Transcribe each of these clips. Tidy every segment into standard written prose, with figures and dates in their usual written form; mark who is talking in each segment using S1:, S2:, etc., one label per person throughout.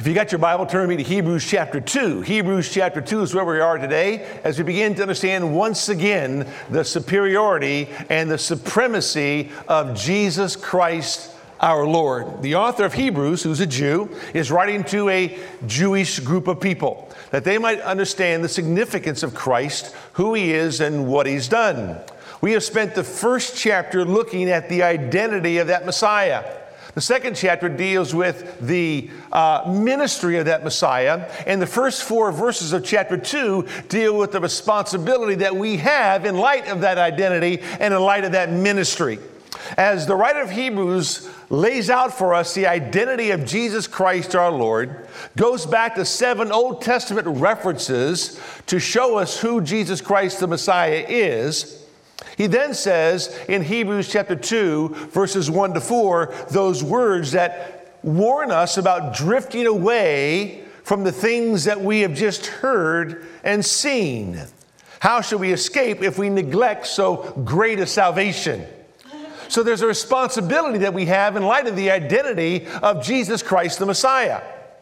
S1: If you got your Bible, turn me to Hebrews chapter 2. Hebrews chapter 2 is where we are today as we begin to understand once again the superiority and the supremacy of Jesus Christ our Lord. The author of Hebrews, who's a Jew, is writing to a Jewish group of people that they might understand the significance of Christ, who he is, and what he's done. We have spent the first chapter looking at the identity of that Messiah. The second chapter deals with the ministry of that Messiah, and the first 4 verses of chapter 2 deal with the responsibility that we have in light of that identity and in light of that ministry. As the writer of Hebrews lays out for us the identity of Jesus Christ our Lord, goes back to 7 Old Testament references to show us who Jesus Christ the Messiah is. He then says in Hebrews chapter 2, verses 1 to 4, those words that warn us about drifting away from the things that we have just heard and seen. How shall we escape if we neglect so great a salvation? So there's a responsibility that we have in light of the identity of Jesus Christ the Messiah.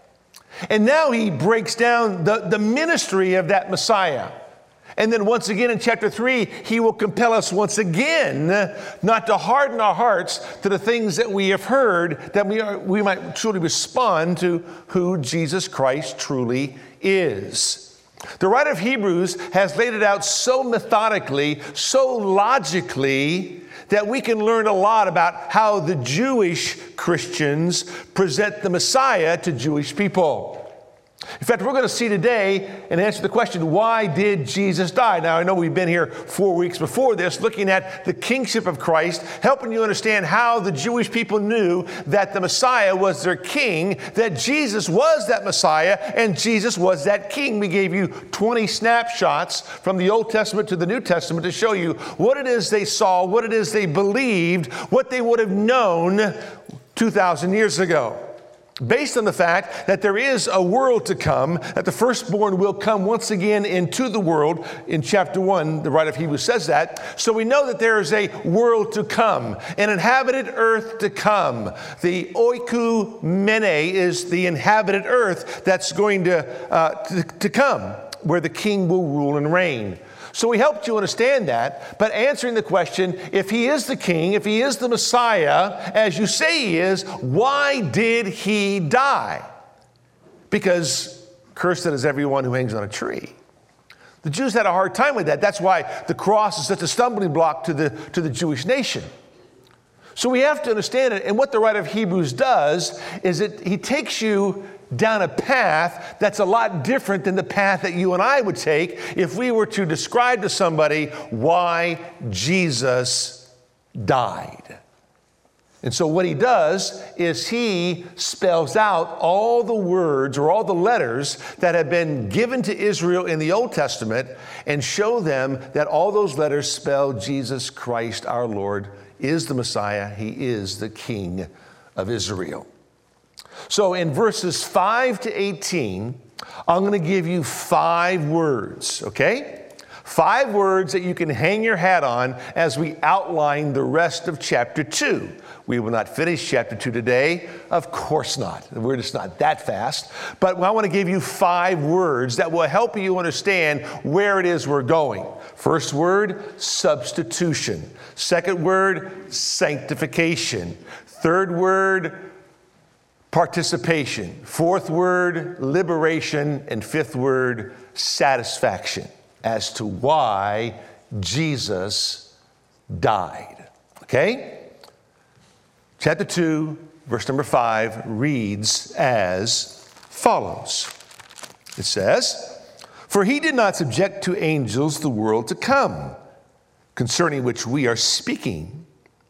S1: And now he breaks down the ministry of that Messiah. And then once again in chapter 3, he will compel us once again not to harden our hearts to the things that we have heard, that we might truly respond to who Jesus Christ truly is. The writer of Hebrews has laid it out so methodically, so logically, that we can learn a lot about how the Jewish Christians present the Messiah to Jewish people. In fact, we're going to see today and answer the question, why did Jesus die? Now, I know we've been here 4 weeks before this looking at the kingship of Christ, helping you understand how the Jewish people knew that the Messiah was their king, that Jesus was that Messiah, and Jesus was that king. We gave you 20 snapshots from the Old Testament to the New Testament to show you what it is they saw, what it is they believed, what they would have known 2,000 years ago. Based on the fact that there is a world to come, that the firstborn will come once again into the world. In chapter 1, the writer of Hebrews says that. So we know that there is a world to come, an inhabited earth to come. The oikumene is the inhabited earth that's going to come, where the king will rule and reign. So we helped you understand that, but answering the question, if he is the king, if he is the Messiah, as you say he is, why did he die? Because cursed is everyone who hangs on a tree. The Jews had a hard time with that. That's why the cross is such a stumbling block to the Jewish nation. So we have to understand it. And what the writer of Hebrews does is that he takes you down a path that's a lot different than the path that you and I would take if we were to describe to somebody why Jesus died. And so what he does is he spells out all the words or all the letters that have been given to Israel in the Old Testament and show them that all those letters spell Jesus Christ our Lord is the Messiah. He is the King of Israel. So in verses 5 to 18, I'm going to give you 5 words, okay? 5 words that you can hang your hat on as we outline the rest of chapter 2. We will not finish chapter 2 today. Of course not. We're just not that fast. But I want to give you 5 words that will help you understand where it is we're going. First word, substitution. Second word, sanctification. Third word, participation. Fourth word, liberation. And fifth word, satisfaction, as to why Jesus died. Okay? Chapter 2, verse number 5 reads as follows. It says, "For he did not subject to angels the world to come, concerning which we are speaking.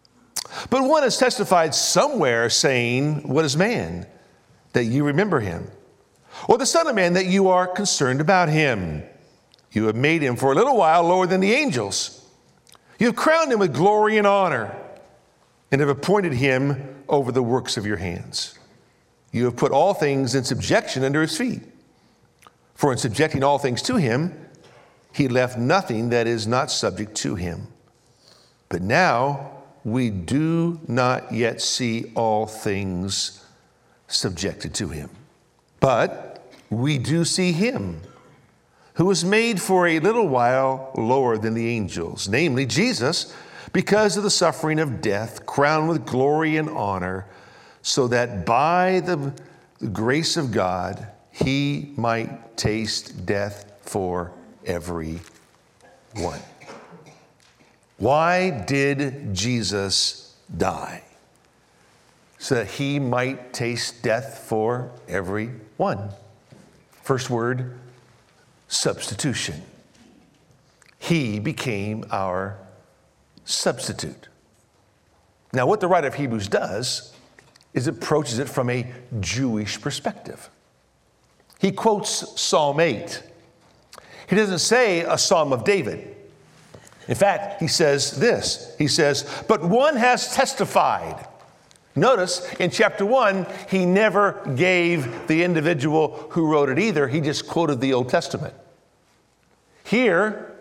S1: But one has testified somewhere, saying, what is man, that you remember him? Or the Son of Man, that you are concerned about him? You have made him for a little while lower than the angels. You have crowned him with glory and honor, and have appointed him over the works of your hands. You have put all things in subjection under his feet. For in subjecting all things to him, he left nothing that is not subject to him. But now we do not yet see all things subjected to him." But we do see him who was made for a little while lower than the angels, namely Jesus, because of the suffering of death, crowned with glory and honor, so that by the grace of God, he might taste death for every one. Why did Jesus die? So that he might taste death for every one. First word, substitution. He became our substitute. Now, what the writer of Hebrews does is approaches it from a Jewish perspective. He quotes Psalm 8. He doesn't say a Psalm of David. In fact, he says this. He says, but one has testified. Notice in chapter 1, he never gave the individual who wrote it either. He just quoted the Old Testament. Here,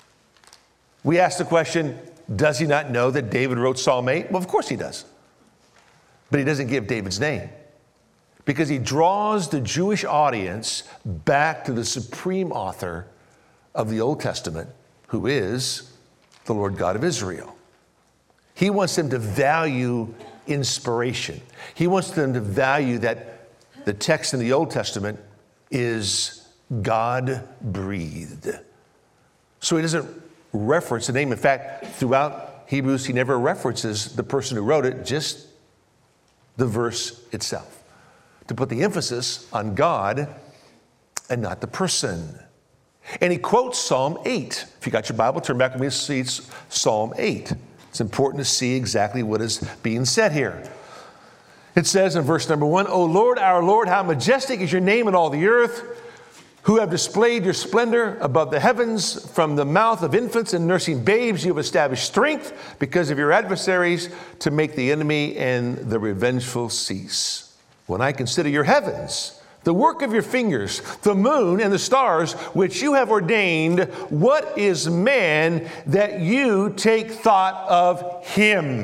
S1: we ask the question, does he not know that David wrote Psalm 8? Well, of course he does. But he doesn't give David's name because he draws the Jewish audience back to the supreme author of the Old Testament, who is the Lord God of Israel. He wants them to value inspiration. He wants them to value that the text in the Old Testament is God-breathed. So he doesn't reference the name. In fact, throughout Hebrews, he never references the person who wrote it, just the verse itself, to put the emphasis on God and not the person. And he quotes Psalm 8. If you got your Bible, turn back with me to see Psalm 8. It's important to see exactly what is being said here. It says in verse number 1, O Lord, our Lord, how majestic is your name in all the earth, who have displayed your splendor above the heavens. From the mouth of infants and nursing babes, you have established strength because of your adversaries, to make the enemy and the revengeful cease. When I consider your heavens, the work of your fingers, the moon and the stars, which you have ordained, what is man that you take thought of him?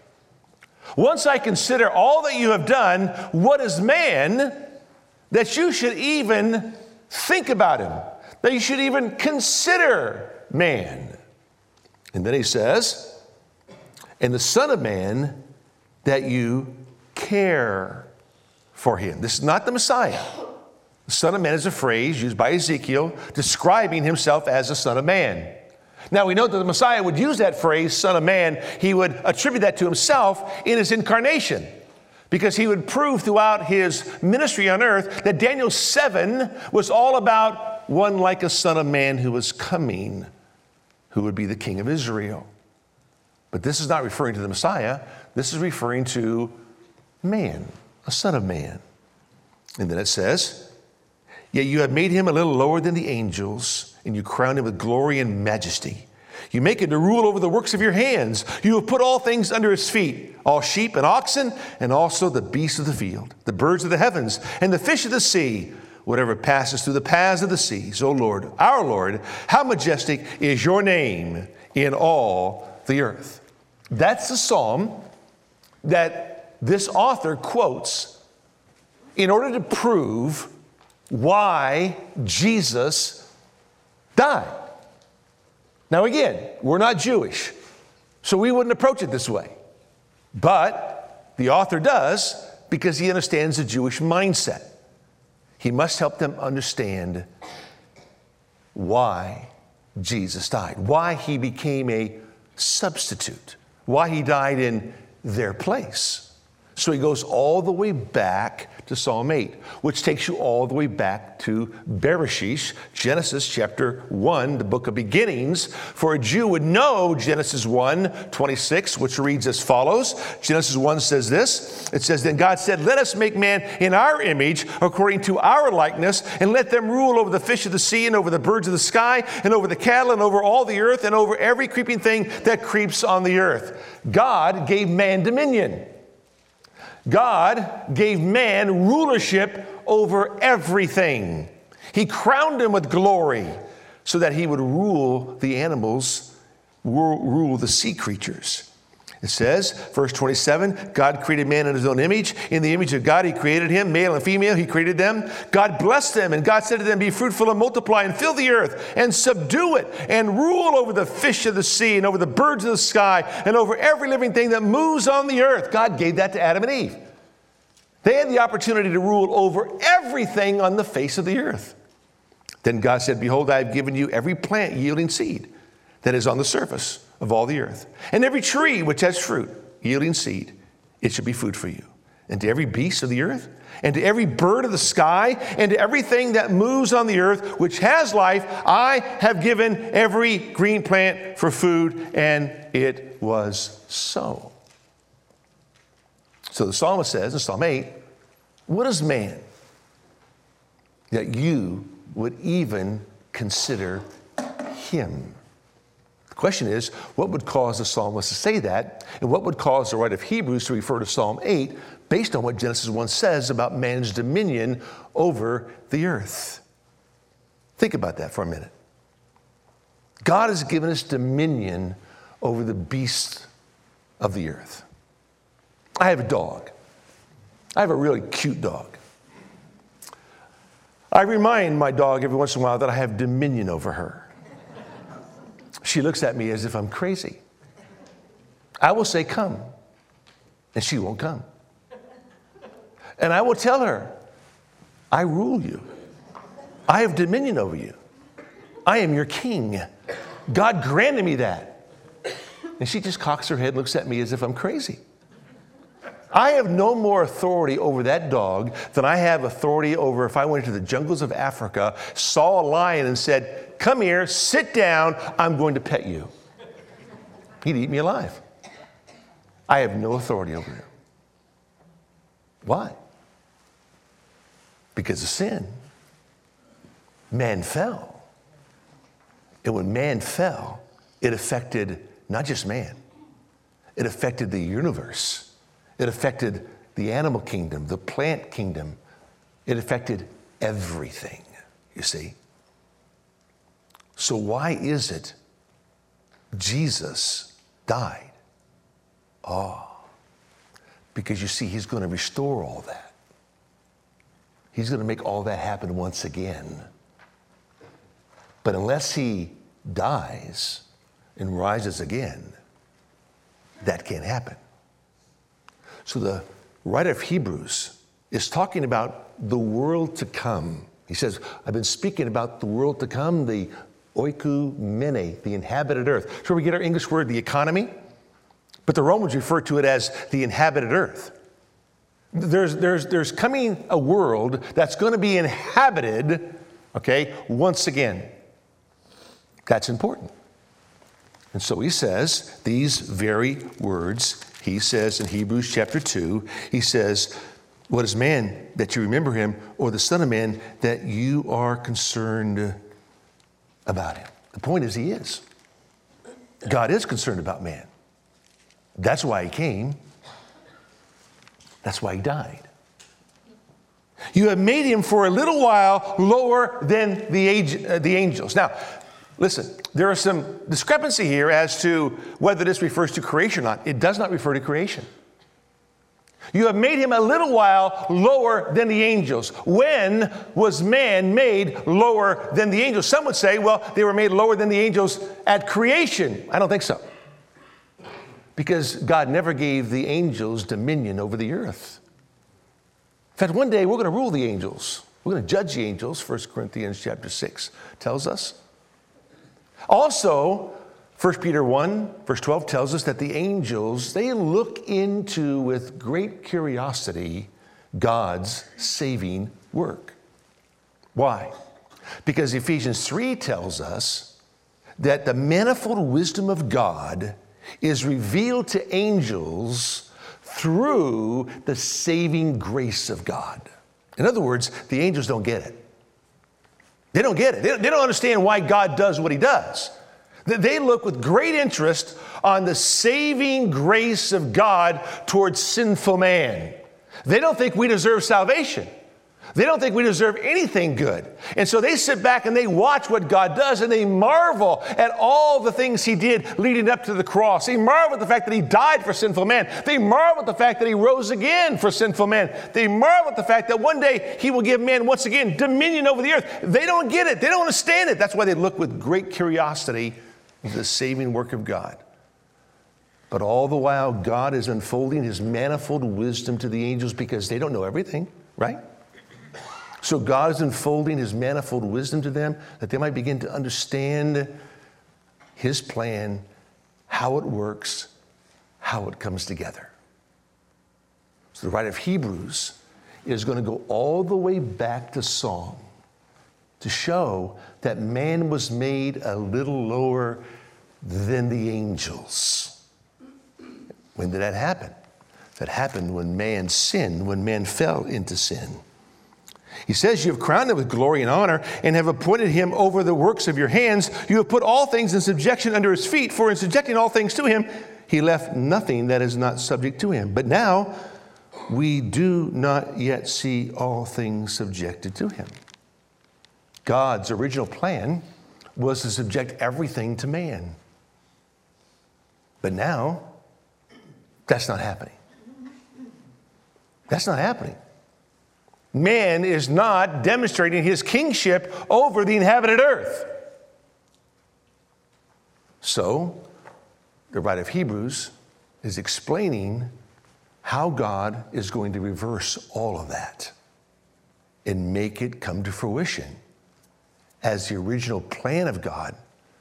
S1: Once I consider all that you have done, what is man that you should even think about him, that you should even consider man? And then he says, and the Son of Man that you care for him. This is not the Messiah. The Son of Man is a phrase used by Ezekiel describing himself as the Son of Man. Now we know that the Messiah would use that phrase, Son of Man. He would attribute that to himself in his incarnation, because he would prove throughout his ministry on earth that Daniel 7 was all about one like a Son of Man who was coming, who would be the King of Israel. But this is not referring to the Messiah. This is referring to man, a Son of Man. And then it says, yet you have made him a little lower than the angels, and you crowned him with glory and majesty. You make him to rule over the works of your hands. You have put all things under his feet, all sheep and oxen, and also the beasts of the field, the birds of the heavens, and the fish of the sea, whatever passes through the paths of the seas. O Lord, our Lord, how majestic is your name in all the earth. That's the psalm that this author quotes in order to prove why Jesus died. Now again, we're not Jewish, so we wouldn't approach it this way. But the author does, because he understands the Jewish mindset. He must help them understand why Jesus died, why he became a substitute, why he died in their place. So he goes all the way back to Psalm 8, which takes you all the way back to Bereshit, Genesis chapter 1, the book of beginnings. For a Jew would know Genesis 1:26, which reads as follows. Genesis 1 says this. It says, then God said, let us make man in our image, according to our likeness, and let them rule over the fish of the sea, and over the birds of the sky, and over the cattle, and over all the earth, and over every creeping thing that creeps on the earth. God gave man dominion. God gave man rulership over everything. He crowned him with glory so that he would rule the animals, rule the sea creatures. It says, verse 27, God created man in his own image. In the image of God, he created him. Male and female, he created them. God blessed them, and God said to them, be fruitful and multiply and fill the earth and subdue it and rule over the fish of the sea and over the birds of the sky and over every living thing that moves on the earth. God gave that to Adam and Eve. They had the opportunity to rule over everything on the face of the earth. Then God said, behold, I have given you every plant yielding seed that is on the surface of all the earth, and every tree which has fruit yielding seed, it shall be food for you. And to every beast of the earth, and to every bird of the sky, and to everything that moves on the earth, which has life, I have given every green plant for food. And it was so. So the psalmist says in Psalm 8, what is man that you would even consider him? The question is, what would cause the psalmist to say that? And what would cause the writer of Hebrews to refer to Psalm 8 based on what Genesis 1 says about man's dominion over the earth? Think about that for a minute. God has given us dominion over the beasts of the earth. I have a dog. I have a really cute dog. I remind my dog every once in a while that I have dominion over her. She looks at me as if I'm crazy. I will say, come, and she won't come. And I will tell her, I rule you. I have dominion over you. I am your king. God granted me that. And she just cocks her head and looks at me as if I'm crazy. I have no more authority over that dog than I have authority over if I went into the jungles of Africa, saw a lion and said, come here, sit down, I'm going to pet you. He'd eat me alive. I have no authority over him. Why? Because of sin. Man fell. And when man fell, it affected not just man, it affected the universe. It affected the animal kingdom, the plant kingdom. It affected everything, you see. So why is it Jesus died? Because you see, he's going to restore all that. He's going to make all that happen once again. But unless he dies and rises again, that can't happen. So the writer of Hebrews is talking about the world to come. He says, I've been speaking about the world to come, the oikumene, the inhabited earth. So we get our English word, the economy, but the Romans refer to it as the inhabited earth. There's coming a world that's going to be inhabited, okay, once again. That's important. And so he says these very words. He says in Hebrews chapter 2, he says, what is man that you remember him, or the son of man that you are concerned about him? The point is he is. God is concerned about man. That's why he came. That's why he died. You have made him for a little while lower than the angels. Now, listen, there is some discrepancy here as to whether this refers to creation or not. It does not refer to creation. You have made him a little while lower than the angels. When was man made lower than the angels? Some would say, well, they were made lower than the angels at creation. I don't think so. Because God never gave the angels dominion over the earth. In fact, one day we're going to rule the angels. We're going to judge the angels, 1 Corinthians chapter 6 tells us. Also, 1 Peter 1, verse 12 tells us that the angels, they look into with great curiosity God's saving work. Why? Because Ephesians 3 tells us that the manifold wisdom of God is revealed to angels through the saving grace of God. In other words, the angels don't get it. They don't get it. They don't understand why God does what he does. They look with great interest on the saving grace of God towards sinful man. They don't think we deserve salvation. They don't think we deserve anything good. And so they sit back and they watch what God does and they marvel at all the things he did leading up to the cross. They marvel at the fact that he died for sinful man. They marvel at the fact that he rose again for sinful man. They marvel at the fact that one day he will give man once again dominion over the earth. They don't get it. They don't understand it. That's why they look with great curiosity into the saving work of God. But all the while, God is unfolding his manifold wisdom to the angels because they don't know everything, right? So God is unfolding his manifold wisdom to them that they might begin to understand his plan, how it works, how it comes together. So the writer of Hebrews is going to go all the way back to Psalm to show that man was made a little lower than the angels. When did that happen? That happened when man sinned, when man fell into sin. He says, you have crowned him with glory and honor and have appointed him over the works of your hands. You have put all things in subjection under his feet, for in subjecting all things to him, he left nothing that is not subject to him. But now we do not yet see all things subjected to him. God's original plan was to subject everything to man. But now, that's not happening. That's not happening. Man is not demonstrating his kingship over the inhabited earth. So, the writer of Hebrews is explaining how God is going to reverse all of that and make it come to fruition as the original plan of God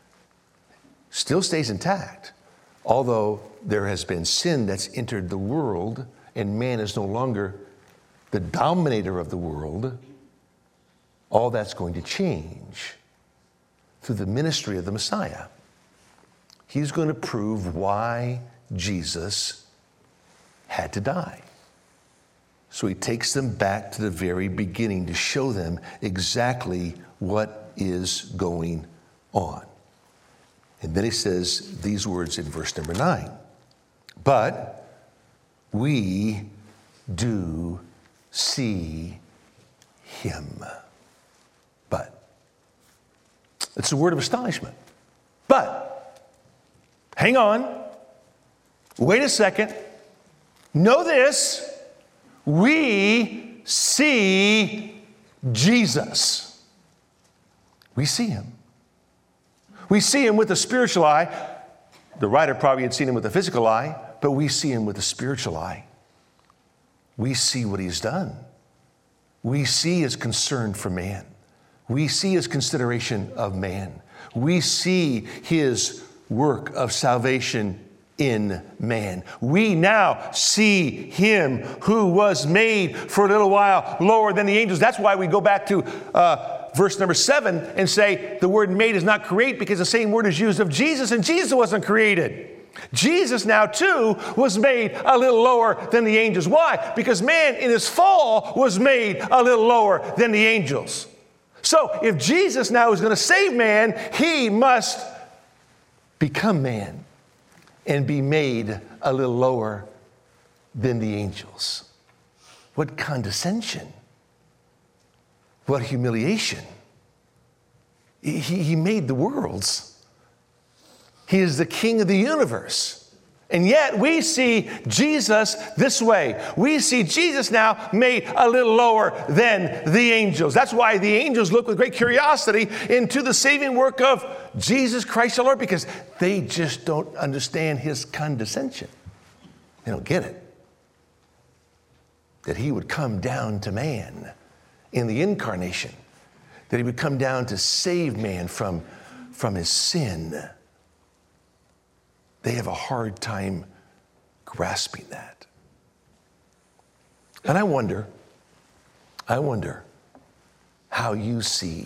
S1: still stays intact, although there has been sin that's entered the world and man is no longer the dominator of the world. All that's going to change through the ministry of the Messiah. He's going to prove why Jesus had to die. So he takes them back to the very beginning to show them exactly what is going on. And then he says these words in verse number 9. But we do see him. But. It's a word of astonishment. But. Hang on. Wait a second. Know this. We see Jesus. We see him. We see him with the spiritual eye. The writer probably had seen him with the physical eye, but we see him with the spiritual eye. We see what he's done. We see his concern for man. We see his consideration of man. We see his work of salvation in man. We now see him who was made for a little while lower than the angels. That's why we go back to verse number 7 and say the word made is not create, because the same word is used of Jesus, and Jesus wasn't created. Jesus now too was made a little lower than the angels. Why? Because man in his fall was made a little lower than the angels. So if Jesus now is going to save man, he must become man and be made a little lower than the angels. What condescension. What humiliation. He made the worlds. He is the king of the universe. And yet we see Jesus this way. We see Jesus now made a little lower than the angels. That's why the angels look with great curiosity into the saving work of Jesus Christ the Lord, because they just don't understand his condescension. They don't get it. That he would come down to man in the incarnation. That he would come down to save man from his sin. They have a hard time grasping that. And I wonder how you see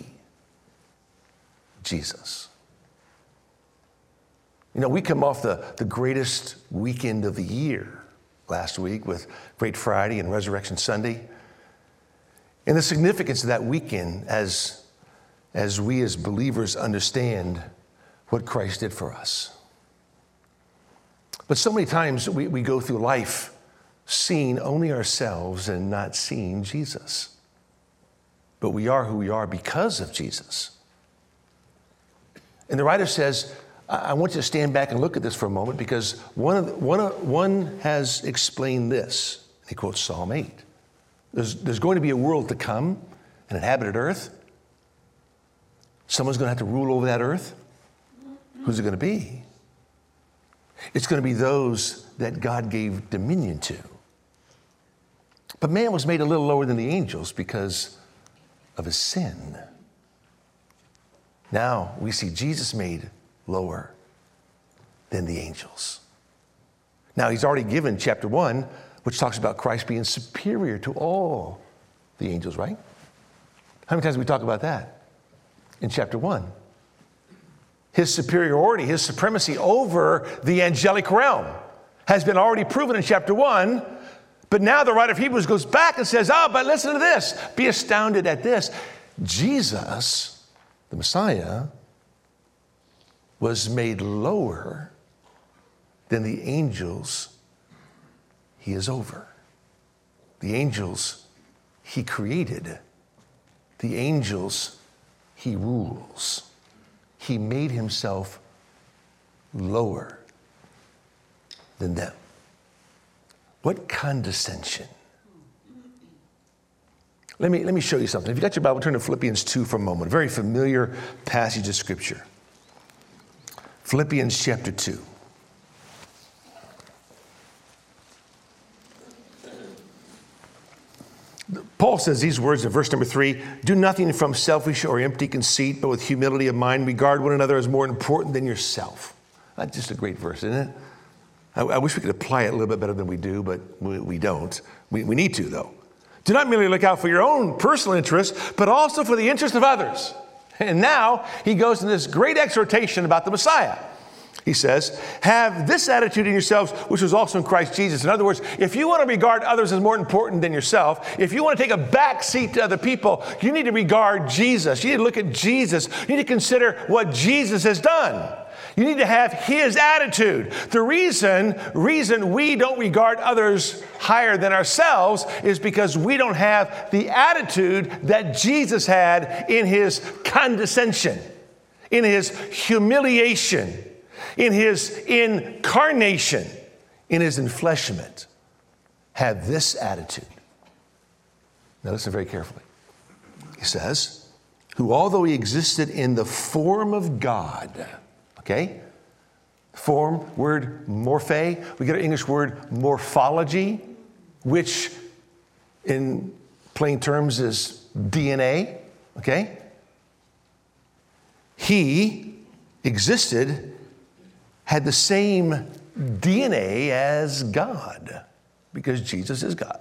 S1: Jesus. You know, we come off the greatest weekend of the year last week with Great Friday and Resurrection Sunday. And the significance of that weekend as we as believers understand what Christ did for us. But so many times we go through life seeing only ourselves and not seeing Jesus. but we are who we are because of Jesus. And the writer says, I want you to stand back and look at this for a moment, because one has explained this. He quotes Psalm 8. There's going to be a world to come, an inhabited earth. Someone's going to have to rule over that earth. Who's it going to be? It's going to be those that God gave dominion to. But man was made a little lower than the angels because of his sin. Now we see Jesus made lower than the angels. Now he's already given chapter 1, which talks about Christ being superior to all the angels, right? How many times did we talk about that in chapter 1? His superiority, his supremacy over the angelic realm has been already proven in chapter 1. But now the writer of Hebrews goes back and says, but listen to this. Be astounded at this. Jesus, the Messiah, was made lower than the angels he is over. The angels he created. The angels he rules. He made himself lower than them. What condescension. Let me show you something. If you got your Bible, turn to Philippians 2 for a moment. A very familiar passage of Scripture. Philippians chapter 2. Paul says these words in verse number 3, do nothing from selfish or empty conceit, but with humility of mind, regard one another as more important than yourself. That's just a great verse, isn't it? I wish we could apply it a little bit better than we do, but we don't. We need to, though. Do not merely look out for your own personal interests, but also for the interest of others. And now he goes in this great exhortation about the Messiah. He says, have this attitude in yourselves, which was also in Christ Jesus. In other words, if you want to regard others as more important than yourself, if you want to take a back seat to other people, you need to regard Jesus. You need to look at Jesus. You need to consider what Jesus has done. You need to have his attitude. The reason we don't regard others higher than ourselves is because we don't have the attitude that Jesus had in his condescension, in his humiliation, in his incarnation, in his enfleshment. Have this attitude. Now listen very carefully. He says, who although he existed in the form of God, okay? Form, word morphe. We get our English word morphology, which in plain terms is DNA, okay? He existed, had the same DNA as God, because Jesus is God.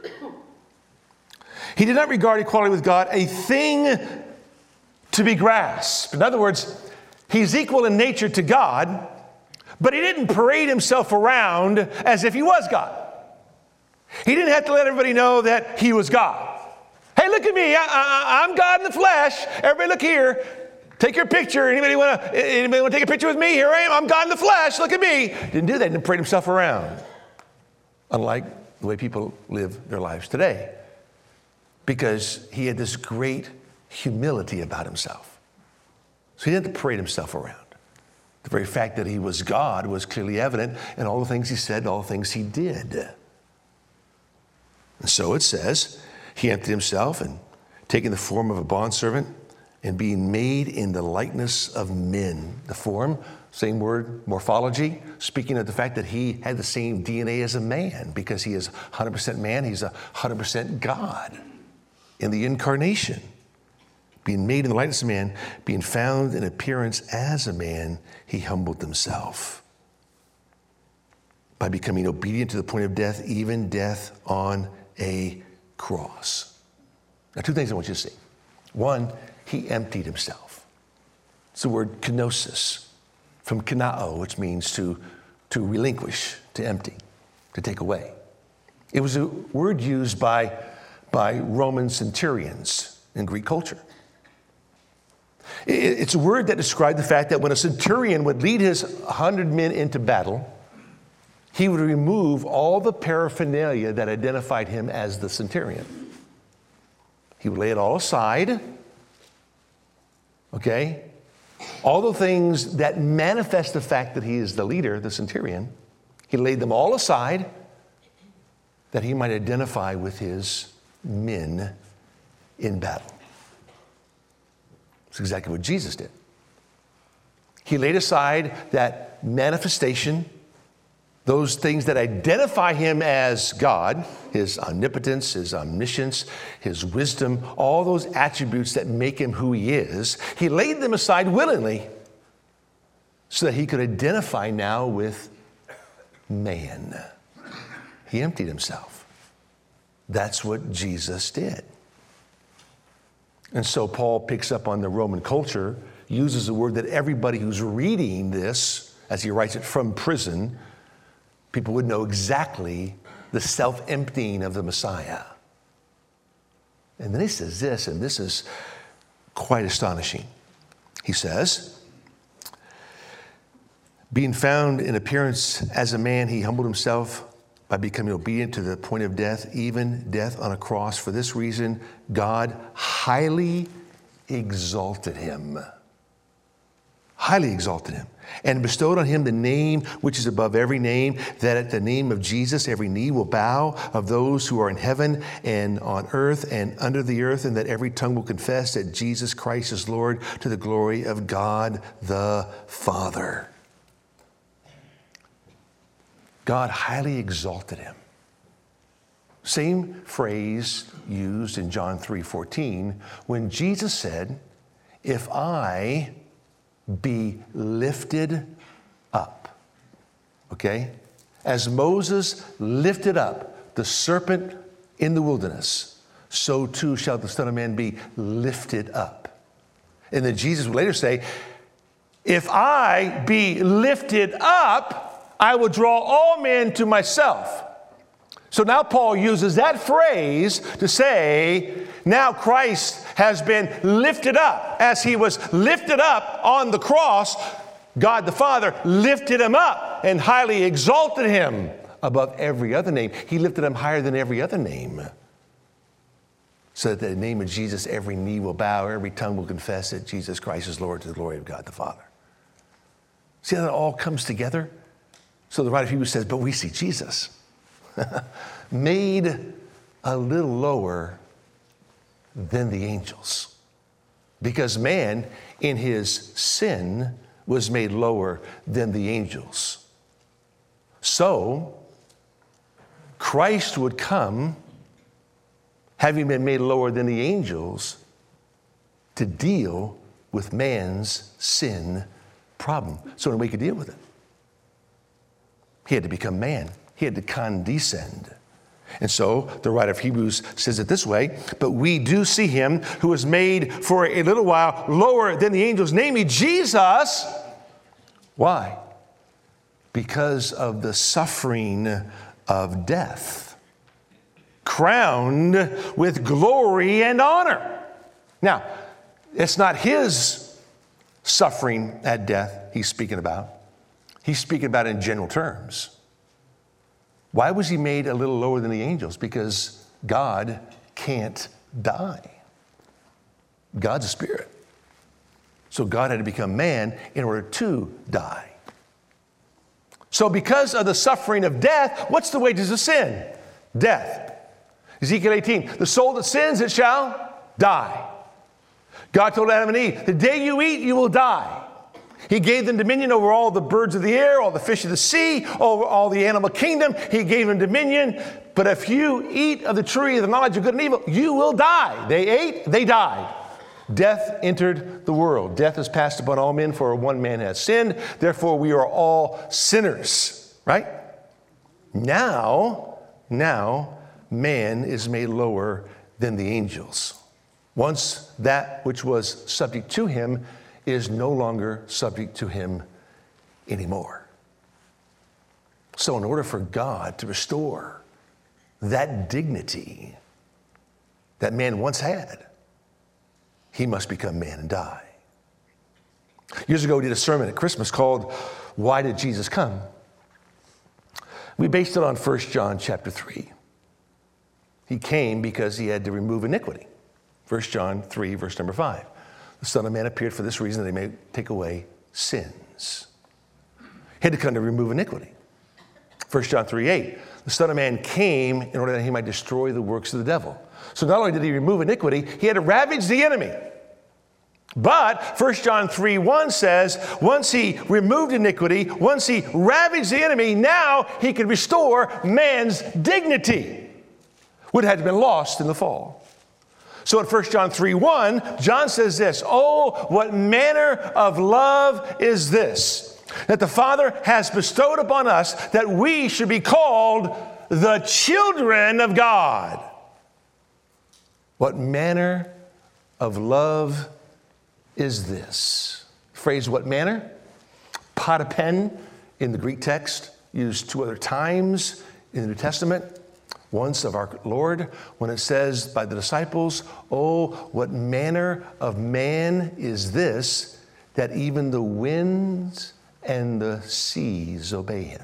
S1: He did not regard equality with God a thing to be grasped. In other words, he's equal in nature to God, but he didn't parade himself around as if he was God. He didn't have to let everybody know that he was God. Hey, look at me. I'm God in the flesh. Everybody look here. Take your picture. Anybody want to take a picture with me? Here I am. I'm God in the flesh. Look at me. Didn't do that. Didn't parade himself around. Unlike the way people live their lives today. Because he had this great humility about himself. So he didn't parade himself around. The very fact that he was God was clearly evident in all the things he said, all the things he did. And so it says, he emptied himself and taking the form of a bondservant and being made in the likeness of men. The form, same word, morphology, speaking of the fact that he had the same DNA as a man because he is 100% man, he's 100% God in the incarnation. Being made in the likeness of man, being found in appearance as a man, he humbled himself by becoming obedient to the point of death, even death on a cross. Now, two things I want you to see. One, he emptied himself. It's the word kenosis, from kenao, which means to relinquish, to empty, to take away. It was a word used by Roman centurions in Greek culture. It's a word that described the fact that when a centurion would lead his 100 men into battle, he would remove all the paraphernalia that identified him as the centurion. He would lay it all aside. Okay? All the things that manifest the fact that he is the leader, the centurion, he laid them all aside that he might identify with his men in battle. That's exactly what Jesus did. He laid aside that manifestation, those things that identify him as God, his omnipotence, his omniscience, his wisdom, all those attributes that make him who he is. He laid them aside willingly so that he could identify now with man. He emptied himself. That's what Jesus did. And so Paul picks up on the Roman culture, uses a word that everybody who's reading this, as he writes it from prison, people would know exactly the self-emptying of the Messiah. And then he says this, and this is quite astonishing. He says, being found in appearance as a man, he humbled himself by becoming obedient to the point of death, even death on a cross. For this reason, God highly exalted him. Highly exalted him. And bestowed on him the name which is above every name, that at the name of Jesus every knee will bow, of those who are in heaven and on earth and under the earth, and that every tongue will confess that Jesus Christ is Lord, to the glory of God the Father. God highly exalted him. Same phrase used in John 3:14 when Jesus said, if I be lifted up. Okay? As Moses lifted up the serpent in the wilderness, so too shall the Son of Man be lifted up. And then Jesus would later say, if I be lifted up, I will draw all men to myself. So now Paul uses that phrase to say, now Christ has been lifted up. As he was lifted up on the cross, God the Father lifted him up and highly exalted him above every other name. He lifted him higher than every other name. So that in the name of Jesus, every knee will bow, every tongue will confess that Jesus Christ is Lord, to the glory of God the Father. See how that all comes together? So the writer of Hebrews says, but we see Jesus made a little lower than the angels. Because man, in his sin, was made lower than the angels. So, Christ would come, having been made lower than the angels, to deal with man's sin problem. So we could deal with it. He had to become man. He had to condescend. And so the writer of Hebrews says it this way, but we do see him who was made for a little while lower than the angels, namely Jesus. Why? Because of the suffering of death, crowned with glory and honor. Now, it's not his suffering at death he's speaking about. He's speaking about it in general terms. Why was he made a little lower than the angels? Because God can't die. God's a spirit. So God had to become man in order to die. So because of the suffering of death, what's the wages of sin? Death. Ezekiel 18, the soul that sins, it shall die. God told Adam and Eve, the day you eat, you will die. He gave them dominion over all the birds of the air, all the fish of the sea, over all the animal kingdom. He gave them dominion. But if you eat of the tree of the knowledge of good and evil, you will die. They ate, they died. Death entered the world. Death is passed upon all men, for one man has sinned. Therefore, we are all sinners. Right? Now, man is made lower than the angels. Once that which was subject to him is no longer subject to him anymore. So in order for God to restore that dignity that man once had, he must become man and die. Years ago, we did a sermon at Christmas called, Why Did Jesus Come? We based it on 1 John chapter 3. He came because he had to remove iniquity. 1 John 3, verse number 5. The Son of Man appeared for this reason, that he may take away sins. He had to come to remove iniquity. 1 John 3, 8. The Son of Man came in order that he might destroy the works of the devil. So not only did he remove iniquity, he had to ravage the enemy. But 1 John 3, 1 says, once he removed iniquity, once he ravaged the enemy, now he could restore man's dignity, which had been lost in the fall. So in 1 John 3, 1, John says this, oh, what manner of love is this, that the Father has bestowed upon us, that we should be called the children of God. What manner of love is this? Phrase, what manner? Potipen in the Greek text, used 2 other times in the New Testament. Once of our Lord, when it says by the disciples, oh, what manner of man is this, that even the winds and the seas obey him.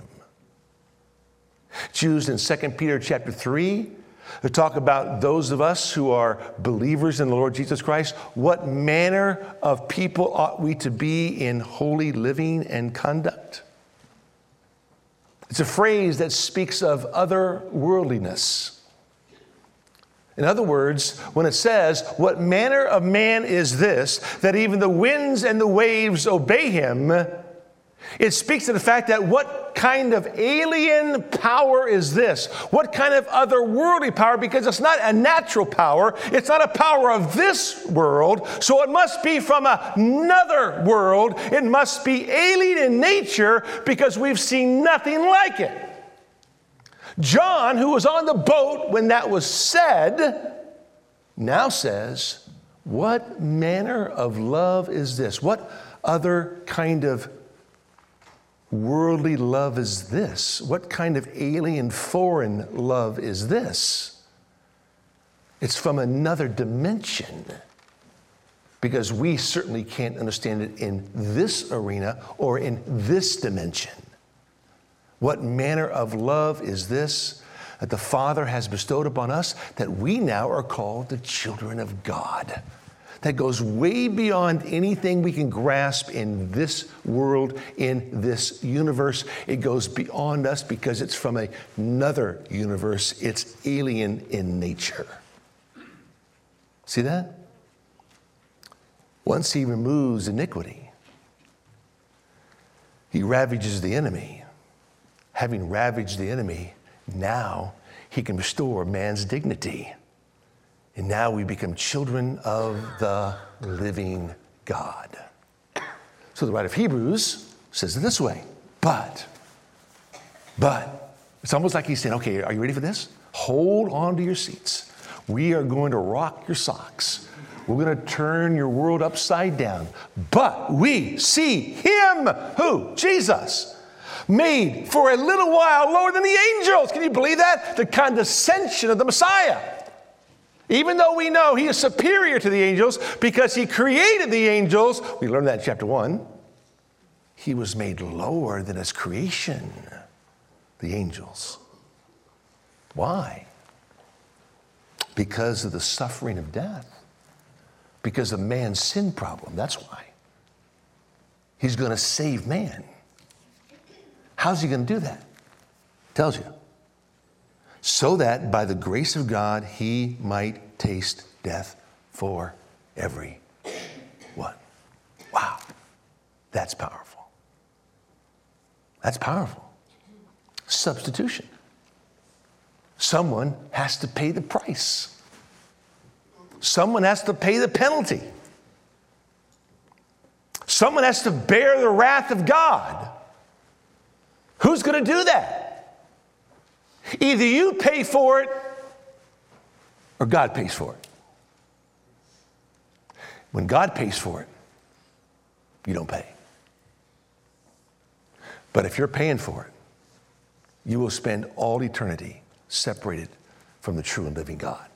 S1: It's used in 2 Peter chapter 3 to talk about those of us who are believers in the Lord Jesus Christ. What manner of people ought we to be in holy living and conduct? It's a phrase that speaks of otherworldliness. In other words, when it says, what manner of man is this, that even the winds and the waves obey him, it speaks to the fact that what kind of alien power is this? What kind of otherworldly power? Because it's not a natural power. It's not a power of this world. So it must be from another world. It must be alien in nature because we've seen nothing like it. John, who was on the boat when that was said, now says, what manner of love is this? What other kind of worldly love is this? What kind of alien, foreign love is this? It's from another dimension, because we certainly can't understand it in this arena or in this dimension. What manner of love is this that the Father has bestowed upon us, that we now are called the children of God? That goes way beyond anything we can grasp in this world, in this universe. It goes beyond us because it's from another universe. It's alien in nature. See that? Once he removes iniquity, he ravages the enemy. Having ravaged the enemy, now he can restore man's dignity. And now we become children of the living God. So the writer of Hebrews says it this way, but, it's almost like he's saying, okay, are you ready for this? Hold on to your seats. We are going to rock your socks. We're going to turn your world upside down. But we see him, who? Jesus, made for a little while lower than the angels. Can you believe that? The condescension of the Messiah. Even though we know he is superior to the angels because he created the angels, we learned that in chapter 1, he was made lower than his creation, the angels. Why? Because of the suffering of death. Because of man's sin problem. That's why. He's going to save man. How's he going to do that? Tells you. So that by the grace of God, he might taste death for everyone. Wow. That's powerful. That's powerful. Substitution. Someone has to pay the price. Someone has to pay the penalty. Someone has to bear the wrath of God. Who's going to do that? Either you pay for it or God pays for it. When God pays for it, you don't pay. But if you're paying for it, you will spend all eternity separated from the true and living God.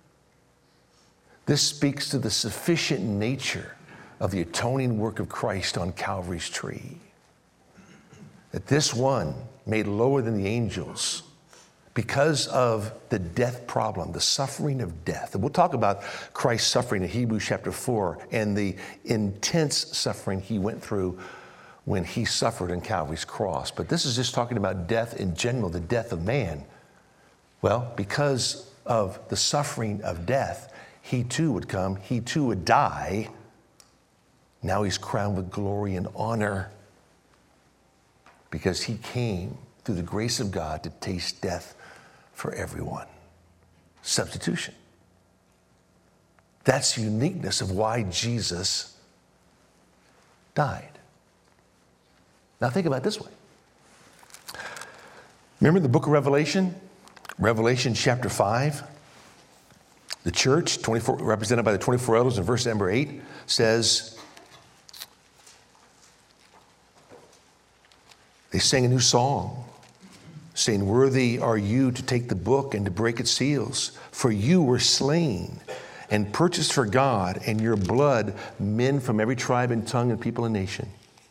S1: This speaks to the sufficient nature of the atoning work of Christ on Calvary's tree. That this one, made lower than the angels, because of the death problem, the suffering of death. And we'll talk about Christ's suffering in Hebrews chapter 4 and the intense suffering he went through when he suffered on Calvary's cross. But this is just talking about death in general, the death of man. Well, because of the suffering of death, he too would come, he too would die. Now he's crowned with glory and honor because he came through the grace of God to taste death for everyone. Substitution. That's the uniqueness of why Jesus died. Now think about it this way. Remember the book of Revelation? Revelation chapter 5. The church, 24, represented by the 24 elders in verse number 8, says, they sang a new song, saying, "Worthy are you to take the book and to break its seals, for you were slain and purchased for God and your blood men from every tribe and tongue and people and nation.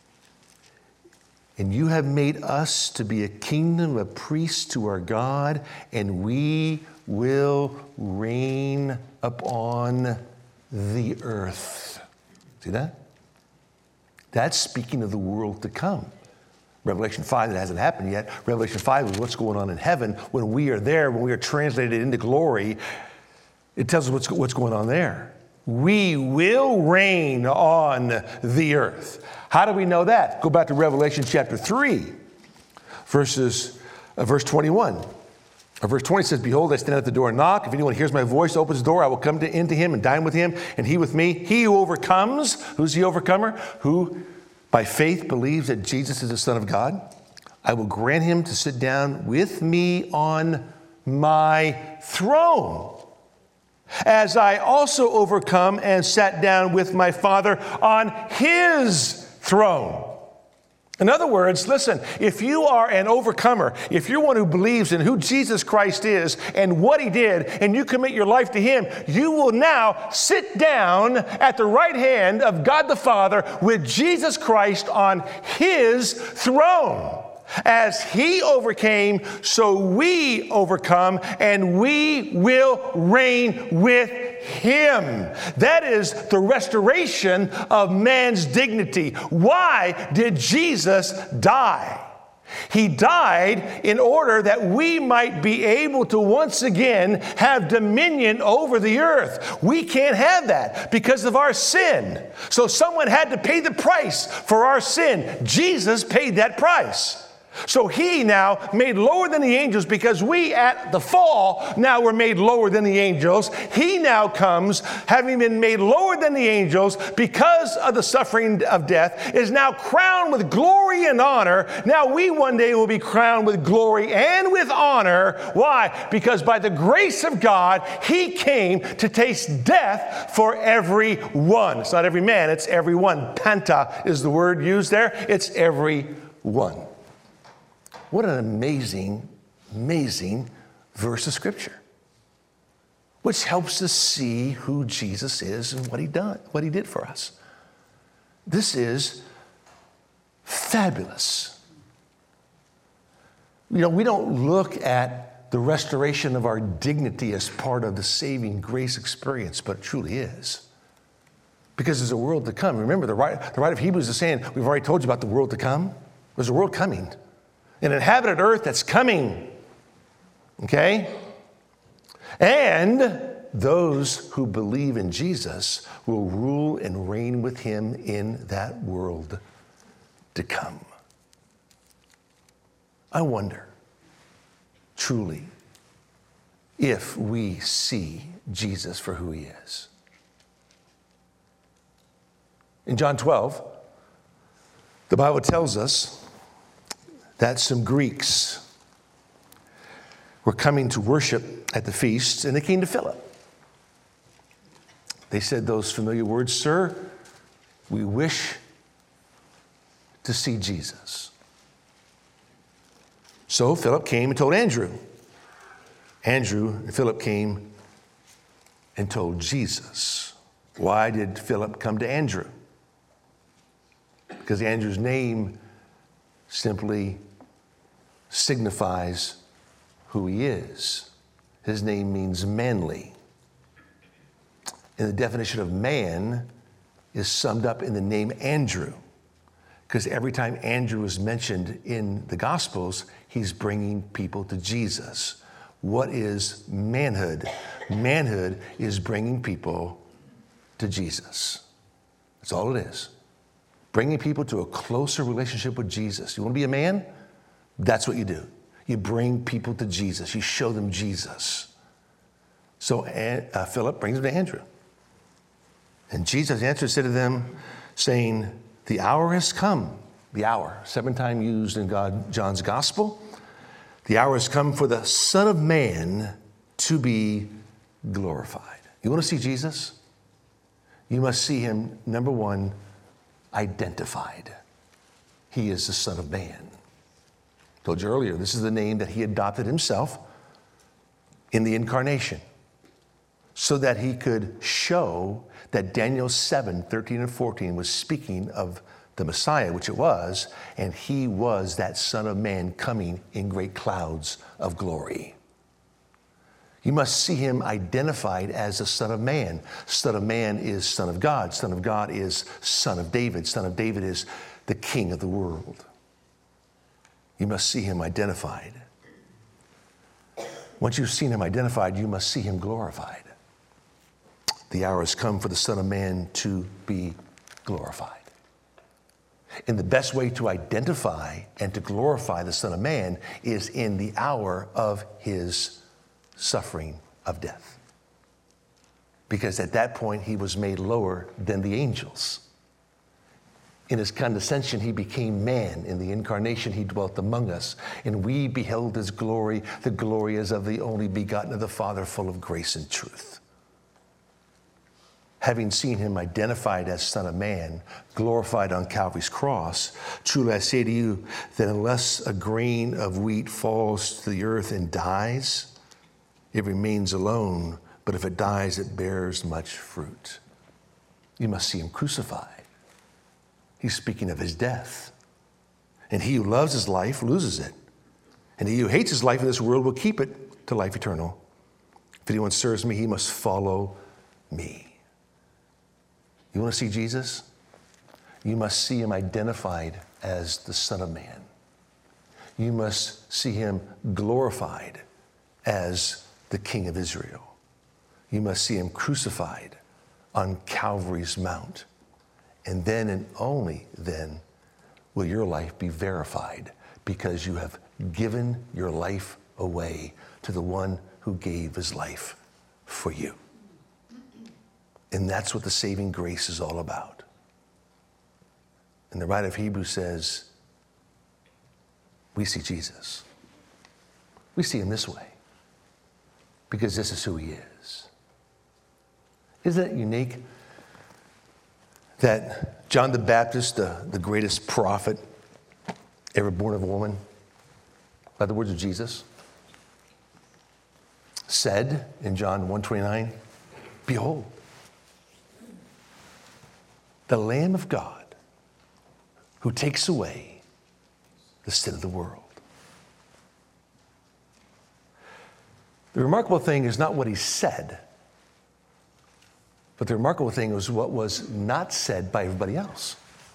S1: And you have made us to be a kingdom of priests to our God, and we will reign upon the earth." See that? That's speaking of the world to come. Revelation 5, that hasn't happened yet. Revelation 5 is what's going on in heaven when we are there, when we are translated into glory. It tells us what's going on there. We will reign on the earth. How do we know that? Go back to Revelation chapter 3, verse 21. Verse 20 says, "Behold, I stand at the door and knock. If anyone hears my voice, opens the door, I will come into him and dine with him, and he with me. He who overcomes," who's the overcomer? "Who by faith believes that Jesus is the Son of God, I will grant him to sit down with me on my throne, as I also overcome and sat down with my Father on his throne." In other words, listen, if you are an overcomer, if you're one who believes in who Jesus Christ is and what he did, and you commit your life to him, you will now sit down at the right hand of God the Father with Jesus Christ on his throne. As he overcame, so we overcome, and we will reign with him. That is the restoration of man's dignity. Why did Jesus die? He died in order that we might be able to once again have dominion over the earth. We can't have that because of our sin. So someone had to pay the price for our sin. Jesus paid that price. So he now made lower than the angels, because we at the fall now were made lower than the angels. He now comes, having been made lower than the angels because of the suffering of death, is now crowned with glory and honor. Now we one day will be crowned with glory and with honor. Why? Because by the grace of God, he came to taste death for everyone. It's not every man, it's everyone. Panta is the word used there. It's everyone. What an amazing, amazing verse of Scripture, which helps us see who Jesus is and what he did for us. This is fabulous. You know, we don't look at the restoration of our dignity as part of the saving grace experience, but it truly is. Because there's a world to come. Remember, the writer of Hebrews is saying, we've already told you about the world to come. There's a world coming. An inhabited earth that's coming. Okay? And those who believe in Jesus will rule and reign with him in that world to come. I wonder, truly, if we see Jesus for who he is. In John 12, the Bible tells us that some Greeks were coming to worship at the feast, and they came to Philip. They said those familiar words, "Sir, we wish to see Jesus." So Philip came and told Andrew. Andrew and Philip came and told Jesus. Why did Philip come to Andrew? Because Andrew's name simply signifies who he is. His name means manly. And the definition of man is summed up in the name Andrew, because every time Andrew is mentioned in the Gospels, he's bringing people to Jesus. What is manhood? Manhood is bringing people to Jesus. That's all it is. Bringing people to a closer relationship with Jesus. You want to be a man? That's what you do. You bring people to Jesus. You show them Jesus. So Philip brings them to Andrew. And Jesus answered, said to them, saying, the hour has come. The hour, 7 times used in John's gospel. The hour has come for the Son of Man to be glorified. You want to see Jesus? You must see him, number one, identified. He is the Son of Man. I told you earlier, this is the name that he adopted himself in the incarnation, so that he could show that Daniel 7, 13 and 14 was speaking of the Messiah, which it was, and he was that Son of Man coming in great clouds of glory. You must see him identified as the Son of Man. Son of Man is Son of God. Son of God is Son of David. Son of David is the King of the world. You must see him identified. Once you've seen him identified, you must see him glorified. The hour has come for the Son of Man to be glorified. And the best way to identify and to glorify the Son of Man is in the hour of his suffering of death. Because at that point, he was made lower than the angels. In his condescension, he became man. In the incarnation, he dwelt among us. And we beheld his glory. The glory as of the only begotten of the Father, full of grace and truth. Having seen him identified as Son of Man, glorified on Calvary's cross, truly I say to you that unless a grain of wheat falls to the earth and dies, it remains alone, but if it dies, it bears much fruit. You must see him crucified. He's speaking of his death. And he who loves his life loses it. And he who hates his life in this world will keep it to life eternal. If anyone serves me, he must follow me. You want to see Jesus? You must see him identified as the Son of Man. You must see him glorified as the King of Israel. You must see him crucified on Calvary's Mount. And then and only then will your life be verified, because you have given your life away to the one who gave his life for you. And that's what the saving grace is all about. And the writer of Hebrews says, we see Jesus. We see him this way, because this is who he is. Isn't it unique that John the Baptist, the greatest prophet ever born of a woman, by the words of Jesus, said in John 1:29, behold, the Lamb of God who takes away the sin of the world. The remarkable thing is not what he said, but the remarkable thing was what was not said by everybody else.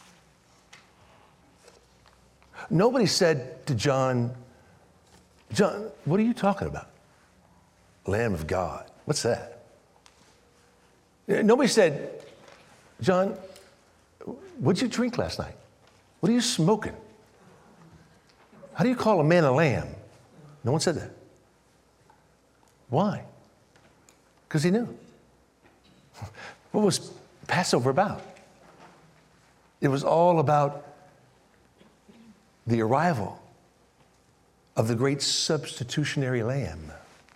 S1: Nobody said to John, John, what are you talking about? Lamb of God. What's that? Nobody said, John, what'd you drink last night? What are you smoking? How do you call a man a lamb? No one said that. Why? Because he knew. What was Passover about? It was all about the arrival of the great substitutionary lamb,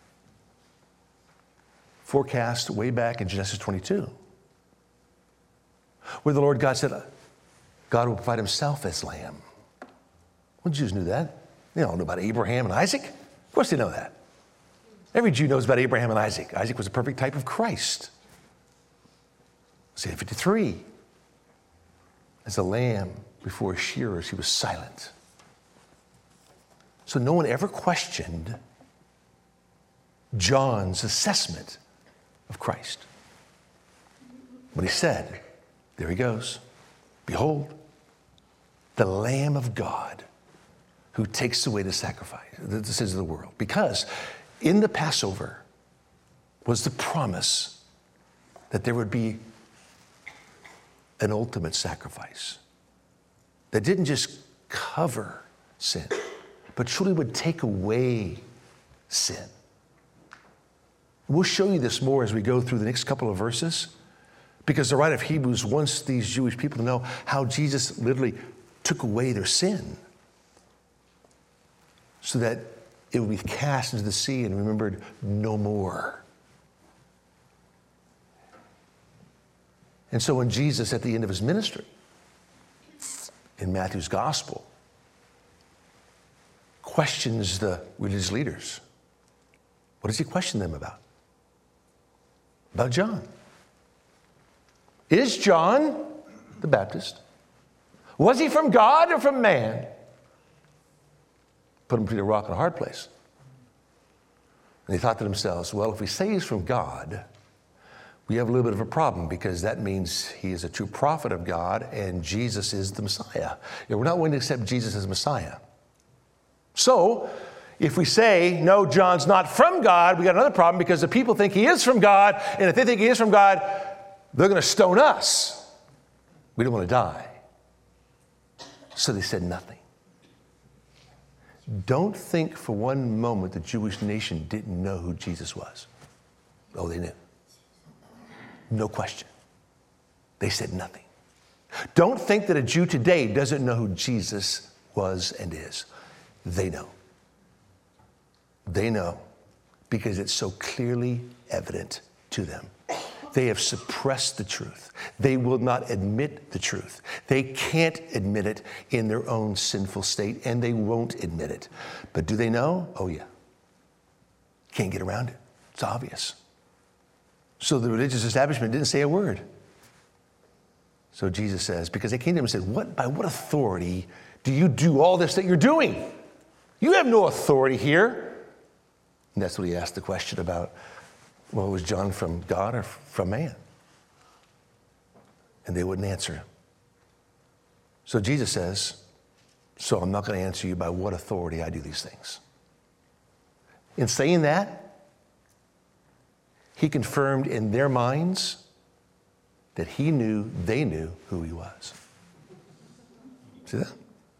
S1: forecast way back in Genesis 22, where the Lord God said, God will provide himself as lamb. Well, Jews knew that. They all knew about Abraham and Isaac. Of course they know that. Every Jew knows about Abraham and Isaac. Isaac was a perfect type of Christ. Isaiah 53. As a lamb before his shearers, he was silent. So no one ever questioned John's assessment of Christ. What he said, there he goes. Behold, the Lamb of God who takes away the sins of the world. Because in the Passover was the promise that there would be an ultimate sacrifice that didn't just cover sin, but truly would take away sin. We'll show you this more as we go through the next couple of verses, because the writer of Hebrews wants these Jewish people to know how Jesus literally took away their sin so that it would be cast into the sea and remembered no more. And so when Jesus, at the end of his ministry, in Matthew's gospel, questions the religious leaders, what does he question them about? About John. Is John the Baptist? Was he from God or from man? Put him between a rock and a hard place. And they thought to themselves, well, if we say he's from God, we have a little bit of a problem, because that means he is a true prophet of God and Jesus is the Messiah. We're not willing to accept Jesus as Messiah. So, if we say, no, John's not from God, we got another problem, because the people think he is from God, and if they think he is from God, they're going to stone us. We don't want to die. So they said nothing. Don't think for one moment the Jewish nation didn't know who Jesus was. Oh, they knew. No question. They said nothing. Don't think that a Jew today doesn't know who Jesus was and is. They know. They know, because it's so clearly evident to them. They have suppressed the truth. They will not admit the truth. They can't admit it in their own sinful state, and they won't admit it. But do they know? Oh, yeah. Can't get around it. It's obvious. So the religious establishment didn't say a word. So Jesus says, because they came to him and said, by what authority do you do all this that you're doing? You have no authority here. And that's what he asked the question about, well, was John from God or from man? And they wouldn't answer him. So Jesus says, so I'm not going to answer you by what authority I do these things. In saying that, he confirmed in their minds that they knew who he was. See that?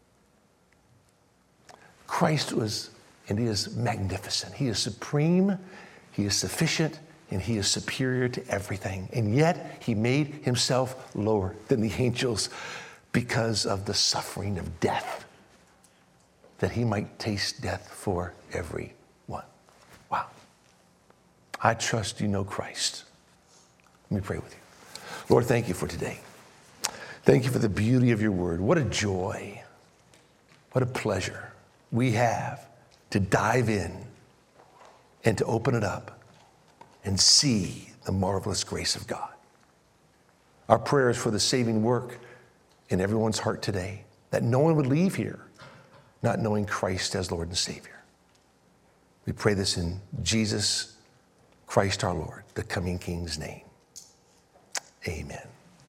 S1: Christ was, and he is magnificent. He is supreme, he is sufficient, and he is superior to everything. And yet he made himself lower than the angels because of the suffering of death, that he might taste death for everyone. Wow. I trust you know Christ. Let me pray with you. Lord, thank you for today. Thank you for the beauty of your word. What a joy, what a pleasure we have to dive in and to open it up and see the marvelous grace of God. Our prayers for the saving work in everyone's heart today, that no one would leave here not knowing Christ as Lord and Savior. We pray this in Jesus Christ our Lord, the coming King's name. Amen.